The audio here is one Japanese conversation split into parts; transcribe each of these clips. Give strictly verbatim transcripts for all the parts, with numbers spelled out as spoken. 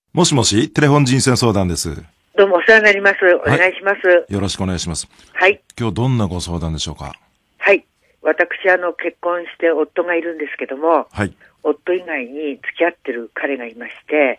もしもし、テレフォン人生相談です。 どうもお世話になります。お願いします。はい、 よろしくお願いします。 はい。 今日どんなご相談でしょうか？ はい。私、あの、結婚して夫がいるんですけども、 はい。 夫以外に付き合ってる彼がいまして、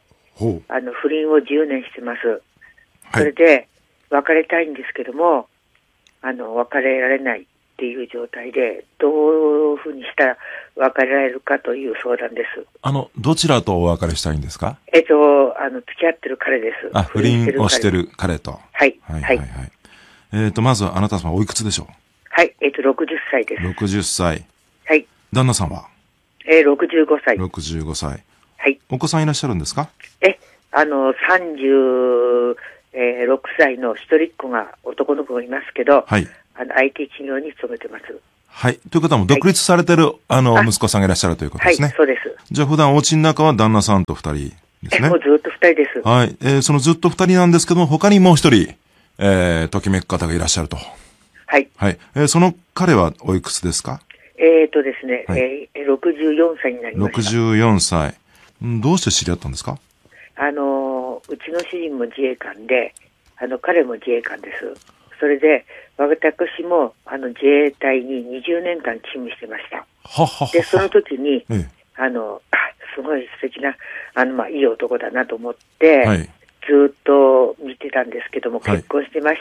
ほう。 あの、不倫をじゅうねんしてます。 はい。 それで、別れたいんですけども、あの、別れられないっていう状態で、どういうふうにしたら別れられるかという相談です。 あの、どちらとお別れしたいんですか？ えっと、あの、付き合ってる彼です。 あ、不倫をしてる彼と。 はい。 はい、はい、はい。えっと、まずあなた様おいくつでしょう？ はい、えっと、ろくじゅっさいです。 ろくじゅっさい。 はい。 旦那さんは？ えー、ろくじゅうごさい。 ろくじゅうごさい。 はい。 お子さんいらっしゃるんですか？ え、あの、さんじゅうろくさいの一人っ子が、男の子がいますけど、 はい。 あの、アイティー 企業に勤めてます。 はい。ということはもう独立されてる、はい、あの、 あ息子さんがいらっしゃるということですね。 はい、そうです。 じゃあ普段お家の中は旦那さんと二人ですね。 え、もうずっと二人です。 はい。えー、そのずっと二人なんですけども、他にもう一人、えー、ときめく方がいらっしゃると。 はい。 はい。えー、その彼はおいくつですか？ えーとですね、 はい、 えー、ろくじゅうよんさいになりました。 ろくじゅうよんさい。どうして知り合ったんですか？ あの、うちの主人も自衛官で、あの、彼も自衛官です。それで、私も、あの、自衛隊ににじゅうねんかん勤務してました。 ははは。 で、その時に、 ええ、 あの、あ、すごい素敵な、あの、まあ、いい男だなと思って、 はい、 ずっと見てたんですけども、結婚してまして、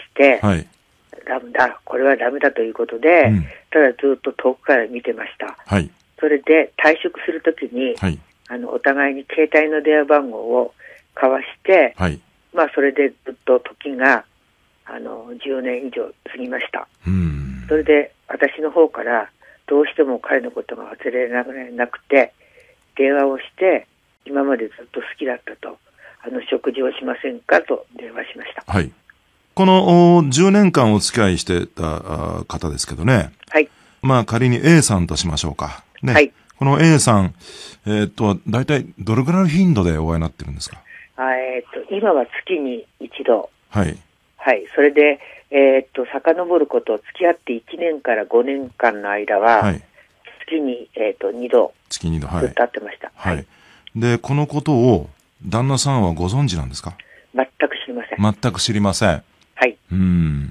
はい、 ダメだ、これはダメだということで、うん、ただずっと遠くから見てました。 はい、 それで退職するときに、はい、あの、お互いに携帯の電話番号を交わして、はい、まあ、それでずっと時が、あの、じゅうねん以上過ぎました。うん、それで私の方からどうしても彼のことが忘れられなくて、電話をして、今までずっと好きだったと、あの、食事をしませんかと電話しました。 はい。このじゅうねんかんお付き合いしてた方ですけどね。 はい。 まあ仮に A さんとしましょうか。ね。はい。この A さん、えー、っと、大体どれくらいの頻度でお会いになってるんですか？ えー、っと、今は月に一度。 はい。 はい。それで、えー、っと、遡ること、付き合っていちねんからごねんかんの間は、はい、月に、えー、っと、にど。 月にど、はい。 ずっと会ってました。 はい。はい。で、このことを旦那さんはご存知なんですか？ 全く知りません。 全く知りません。 はい。 うん。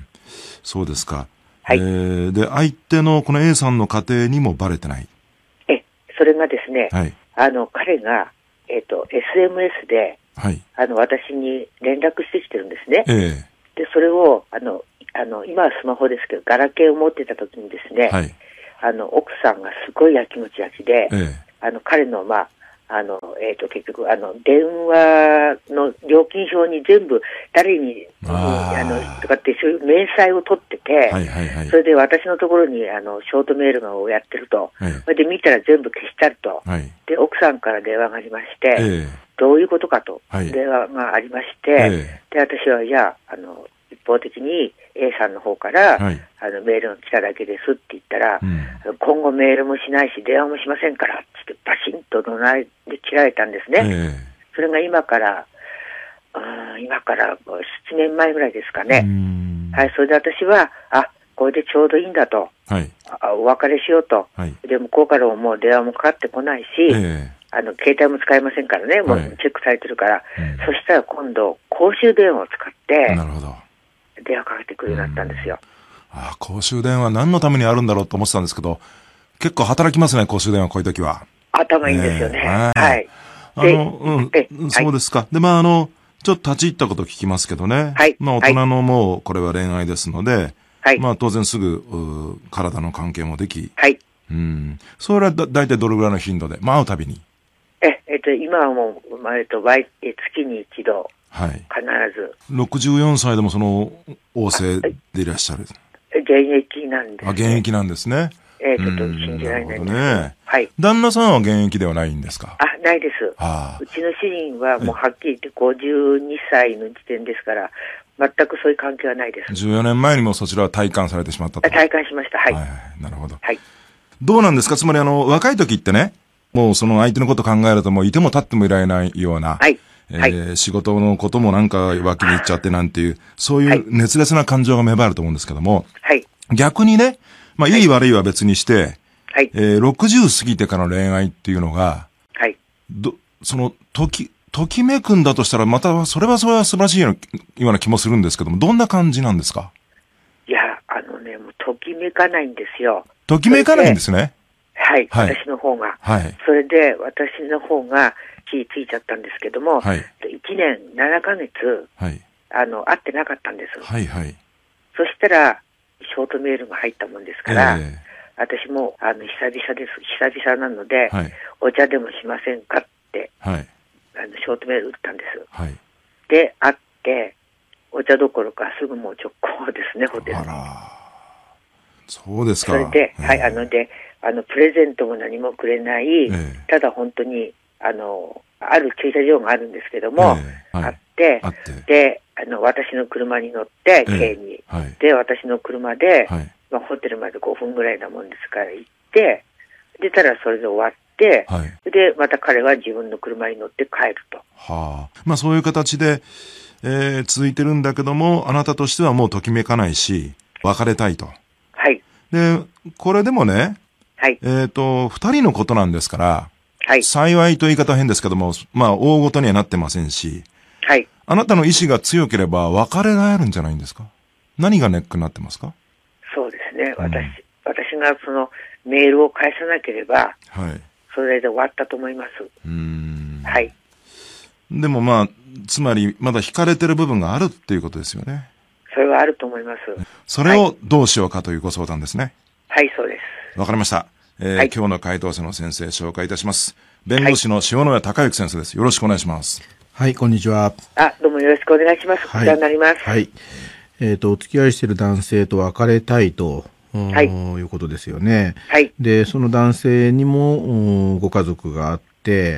そうですか。 はい。 えー、で、相手のこの A さんの家庭にもバレてない？ え、それがですね、 はい。 あの、彼が、えっと、エスエムエス で、はい。あの、私に連絡してきてるんですね。 ええー。 で、それを、あの、あの、今はスマホですけど、ガラケーを持ってた時にですね、はい。あの、奥さんがすごいやきもち焼きで、ええー。あの、彼の、まあ、あの、えっと、結局、あの、電話の料金表に全部、誰に、あ, あの、とかって、そういう明細を取ってて、はいはいはい、それで私のところに、あの、ショートメールをやってると、はい、それで見たら全部消してあると、はい、で、奥さんから電話がありまして、えー、どういうことかと、はい、電話がありまして、えー、で、私は、いや、あの、一方的に A さんの方から、はい、あのメールが来ただけですって言ったら、うん、今後メールもしないし電話もしませんからってバシンと怒鳴りで切られたんですね。えー、それが今から、あ今からななねんまえぐらいですかね。はい、それで私は、あ、これでちょうどいいんだと。はい、あお別れしようと。はい、で、向こうからももう電話もかかってこないし、えーあの、携帯も使えませんからね、もうチェックされてるから。はいうん、そしたら今度、公衆電話を使って、なるほど。電話かけてくるようになったんですよ。 ああ、公衆電話何のためにあるんだろうと思ってたんですけど、結構働きますね、公衆電話、こういう時は。 頭いいんですよね。えー、はい。 あの、うん、そうですか。で、まあ、あの、ちょっと立ち入ったこと聞きますけどね。はい。まあ、大人のもう、これは恋愛ですので、はい。まあ、当然すぐ、体の関係もでき。はい。うん。それはだ、だいたいどれぐらいの頻度で、まあ、会うたびに。 え、えっと、今はもう、えっと、月に一度。はい。必ず。 ろくじゅうよんさいでもその、旺盛でいらっしゃる。 現役なんです、ね。 あ、現役なんですね。 えー、ちょっと信じられないんですけど。ね。 はい。旦那さんは現役ではないんですか？ あ、ないです。ああ。うちの主人はもうはっきり言ってごじゅうにさいの時点ですから、全くそういう関係はないです。 じゅうよねんまえにもそちらは体感されてしまったと。 体感しました。はい。はい、 なるほど。 はい。 どうなんですか？つまりあの、若い時ってね、もうその相手のこと考えるともういても立ってもいられないような。はい。えーはい、仕事のこともなんか脇に行っちゃってなんていう、そういう熱烈な感情が芽生えると思うんですけども。はい。逆にね、まあ、いい悪いは別にして、はい。えー、ろくじゅう過ぎてからの恋愛っていうのが、はい。ど、その時、 ときめくんだとしたら、また、それはそれは素晴らしいような気もするんですけども、どんな感じなんですか？ いや、あのね、もうときめかないんですよ。 ときめかないんですね。 はい、はい、私の方が。はい。それで、私の方が気ついちゃったんですけども、はい。いちねんななかげつ、はい。あの、会ってなかったんです。 はい、はい。 そしたら、ショートメールが入ったもんですから、えー、私も、あの、久々です。久々なので、はい、お茶でもしませんかって、はい。あの、ショートメール打ったんです。はい。で、会って、お茶どころかすぐもう直行ですね、ホテルに。あら。 そうですか。 それで、えー、はい、あの、で、あの、プレゼントも何もくれない、えー、ただ本当に、あの、ある駐車場があるんですけども、えーはい、あって、あってで、あの、私の車に乗って、軽、えー、に、はい、で、私の車で、はい、まあ、ホテルまでごふんぐらいなもんですから行って、で、ただそれで終わって、はい、で、また彼は自分の車に乗って帰ると。 はあ。まあ、そういう形で、えー、続いてるんだけども、あなたとしてはもうときめかないし、別れたいと。 はい。 で、これでもね、 はい。 えっと、二人のことなんですから、 はい。 幸いと言い方は変ですけども、まあ、大ごとにはなってませんし、 はい。 あなたの意志が強ければ別れられるんじゃないんですか？何がネックになってますか？ そうですね。うん、私、私がそのメールを返さなければ、はい。それで終わったと思います。うーん。はい。 でもまあ、つまり、まだ惹かれてる部分があるっていうことですよね。 それはあると思います。 それをどうしようかというご相談ですね。 はい、そうです。 わかりました。えーはい、今日の回答者の先生紹介いたします。弁護士の塩野谷隆之先生です。よろしくお願いします。 はい、こんにちは。 あ、どうもよろしくお願いします。こちらになります。 はい。えっ、ー、と、お付き合いしている男性と別れたいと、はい、いうことですよね。 はい。 で、その男性にもご家族があって、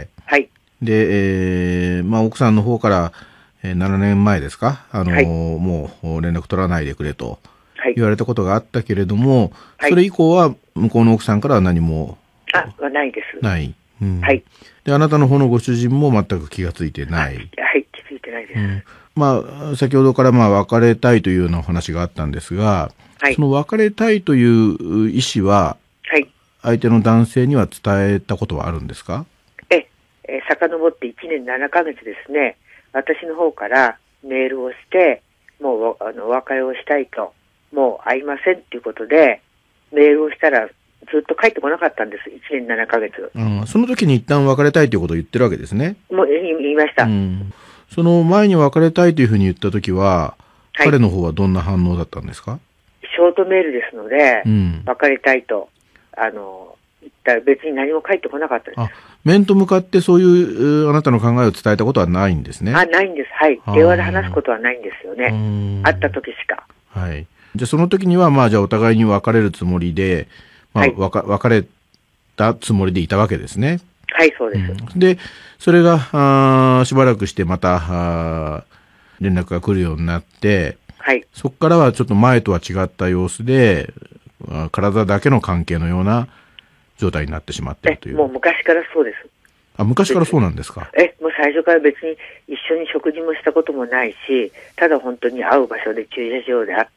はい。 で、えー、まあ奥さんの方から、えー、ななねんまえですか、あのーはい、もう連絡取らないでくれと言われたことがあったけれども、はい、それ以降は向こうの奥さんからは何も。 あ、はないです。 ない。うん、 はい。 で、あなたの方のご主人も全く気がついてない。 はい、はい、気づいてないです。うん、 まあ、先ほどからまあ別れたいというようなお話があったんですが、はい、その別れたいという意思は、はい、相手の男性には伝えたことはあるんですか？ え、え、遡っていちねんななかげつですね、私の方からメールをして、もうあのお別れをしたいと、もう会いませんっていうことで、メールをしたらずっと帰ってこなかったんです、いちねんななかげつ。 うん、その時に一旦別れたいということを言ってるわけですね。 もう言いました。うん、 その前に別れたいというふうに言った時は、はい、彼の方はどんな反応だったんですか？ ショートメールですので、うん、別れたいと、あの、言ったら別に何も返ってこなかったです。 あ、面と向かってそういうあなたの考えを伝えたことはないんですね。 あ、ないんです。はい。電話で話すことはないんですよね。会った時しか。 はい。じゃあその時には、まあじゃあお互いに別れるつもりで、まあ、はい、わか別れたつもりでいたわけですね。 はい、そうです。 うん、で、それが、あしばらくしてまた、あ連絡が来るようになって、 はい。 そこからはちょっと前とは違った様子で、体だけの関係のような状態になってしまっているという。 もう昔からそうです。 あ、昔からそうなんですか？ え、もう最初から別に一緒に食事もしたこともないし、ただ本当に会う場所で駐車場で会って、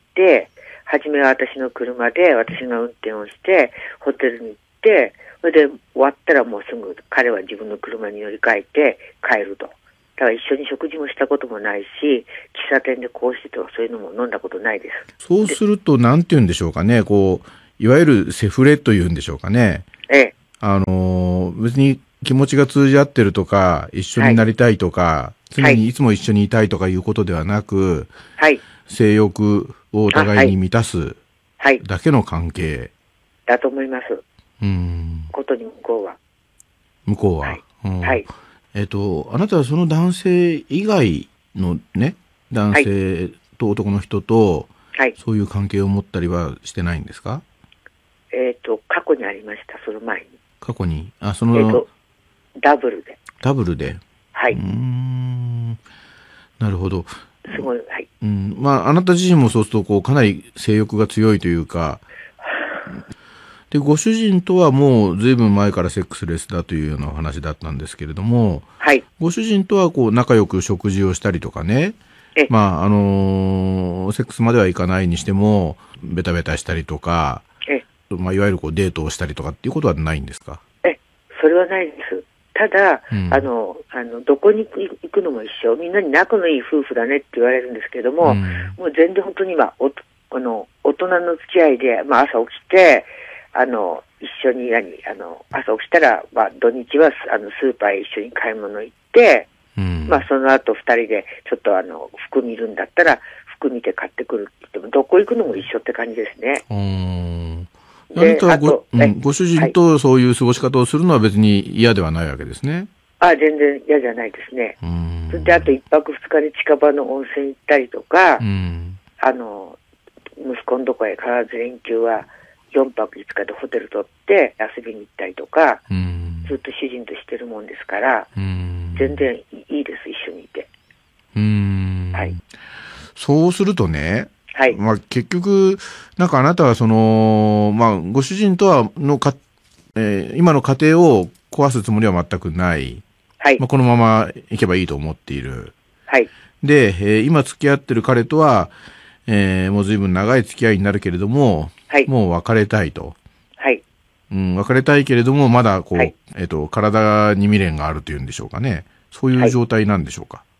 初めは私の車で私が運転をして、ホテルに行って、それで終わったらもうすぐ彼は自分の車に乗り換えて帰ると。だから一緒に食事もしたこともないし、喫茶店でこうしてとかそういうのも飲んだことないです。 そうすると、なんて言うんでしょうかね、こう、いわゆるセフレというんでしょうかね。 ええ。 あの、別に気持ちが通じ合ってるとか、一緒になりたいとか、はい、常にいつも一緒にいたいとかいうことではなく、はい、性欲をお互いに満たすだけの関係。はい、 だと思います。 うん。 ことに向こうは。 向こうは。 はい。 うん、 はい、 えっと、あなたはその男性以外のね、男性と男の人と、はい、そういう関係を持ったりはしてないんですか？ えっと、過去にありました、その前に。 過去に、あ、その、 えっと、ダブルで。 ダブルで。 はい。 うーん。なるほど。 すごい、はい。 うん。まあ、あなた自身もそうすると、こう、かなり性欲が強いというか、で、ご主人とはもう随分前からセックスレスだというようなお話だったんですけれども、 はい。 ご主人とはこう、仲良く食事をしたりとかね、えまあ、あのー、セックスまではいかないにしても、ベタベタしたりとか、えまあ、いわゆるこうデートをしたりとかっていうことはないんですか？ え、それはないです。 ただ、うん、あの、あの、どこに行くのも一緒、みんなに仲のいい夫婦だねって言われるんですけども、うん、もう全然本当に今、おあの大人の付き合いで、まあ、朝起きて、あの、一緒に何、あの、朝起きたら、まあ、土日はあのスーパーへ一緒に買い物行って、うん、まあ、その後二人で、ちょっとあの、服見るんだったら、服見て買ってくるって言っても、どこ行くのも一緒って感じですね。 うんあなたは ご,、うん、ご主人とそういう過ごし方をするのは別に嫌ではないわけですね。 はい、あ全然嫌じゃないですね。それであと一泊二日で近場の温泉行ったりとか、あの息子のとこへ必ず連休はよんぱくいつかでホテル取って遊びに行ったりとか、ずっと主人としてるもんですから、全然いいです、一緒にいて。 うーん、 はい、 そうするとね、 はい。 まあ、結局、なんかあなたはその、まあ、ご主人とはのか、えー、今の家庭を壊すつもりは全くない。 はい。 まあ、このままいけばいいと思っている。 はい。 で、えー、今付き合ってる彼とは、えー、もう随分長い付き合いになるけれども、はい。もう別れたいと。 はい。 うん、別れたいけれども、まだこう、はい、えっと、体に未練があるというんでしょうかね。そういう状態なんでしょうか。はい、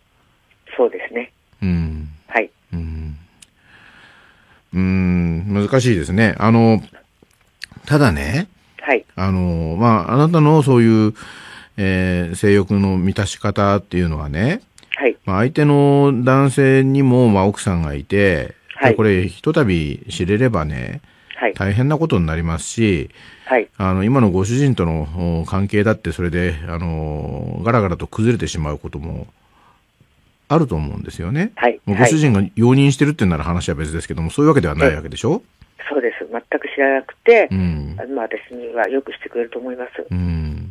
そうですね。 うん。 はい。 うん。うーん、難しいですね。あの、ただね、 はい。 あの、まあ、あなたのそういう、えー、性欲の満たし方っていうのはね、 はい。 まあ、相手の男性にも、まあ、奥さんがいて、 はい。 これ、ひとたび知れればね、はい。大変なことになりますし、 はい。あの、今のご主人との関係だって、それで、あの、ガラガラと崩れてしまうことも、あると思うんですよね。 はい。 もうご主人が容認してるってなら話は別ですけども、そういうわけではないわけでしょ？ そうです。全く知らなくて、うん、まあ私にはよくしてくれると思います。 うん。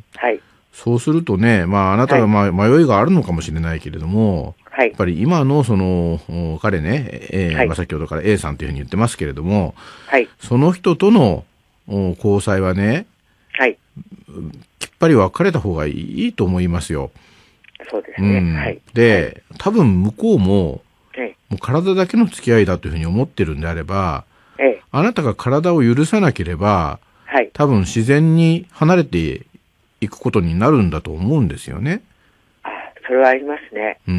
はい。 そうするとね、まああなたがまあ迷いがあるのかもしれないけれども、はい、やっぱり今のその、彼ね、えーはい、まあ先ほどから A さんというふうに言ってますけれども、はい。その人との交際はね、はい。きっぱり別れた方がいいと思いますよ。 そうですね。うん、はい。 で、多分向こうも、はい、もう体だけの付き合いだというふうに思ってるんであれば、ええ、あなたが体を許さなければ、はい、多分自然に離れていくことになるんだと思うんですよね。 あ、それはありますね。 うん。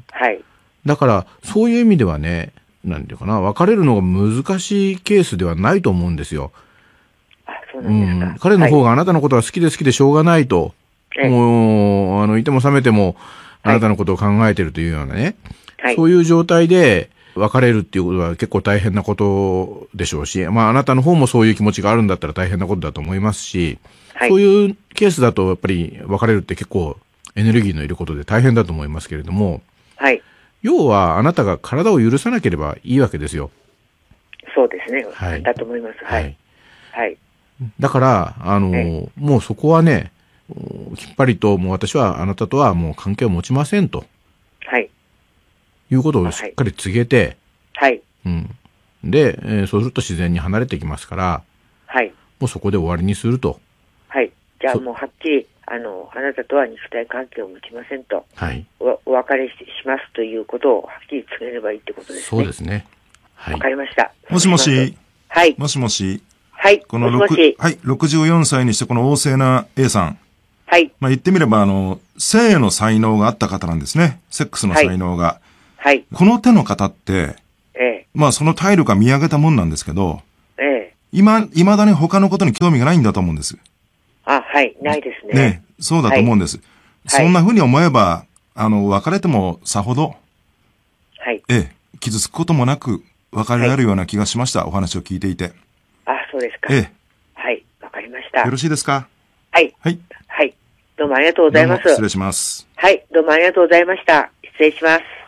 はい。 だから、そういう意味ではね、なんていうかな、別れるのが難しいケースではないと思うんですよ。 あ、そうなんですか。うん、 彼の方があなたのことが好きで好きでしょうがないと。はい、もう、あの、いても覚めても、あなたのことを考えてるというようなね、はい、そういう状態で別れるっていうことは結構大変なことでしょうし、まああなたの方もそういう気持ちがあるんだったら大変なことだと思いますし、はい、そういうケースだとやっぱり別れるって結構エネルギーのいることで大変だと思いますけれども、はい、要はあなたが体を許さなければいいわけですよ。 そうですね。はい、だと思います。はい。はい。 だから、あの、はい、もうそこはね、きっぱりと、もう私はあなたとはもう関係を持ちませんと。はい。いうことをしっかり告げて。はい。うん。で、えー、そうすると自然に離れてきますから。はい。もうそこで終わりにすると。 はい。じゃあもうはっきり、あの、あなたとは肉体関係を持ちませんと。はい。お、お別れしますということをはっきり告げればいいってことですね。 そうですね。 はい。わかりました。 もしもし。 はい。 もしもし。 はい。 このもしもし。 はい。ろくじゅうよんさいにしてこの旺盛な A さん。 はい。 まあ言ってみれば、あの、性の才能があった方なんですね。セックスの才能が。はい。この手の方って、ええ。まあその体力が見上げたもんなんですけど、ええ。今、未だに他のことに興味がないんだと思うんです。 あ、はい。ないですね。 ね。そうだと思うんです。はい、そんな風に思えば、あの、別れてもさほど、はい。ええ。傷つくこともなく、別れられるような気がしました。はい、お話を聞いていて。 あ、そうですか。 ええ。 はい。わかりました。 よろしいですか？ はい。 はい。 はい。どうもありがとうございます。 失礼します。 はい。どうもありがとうございました。失礼します。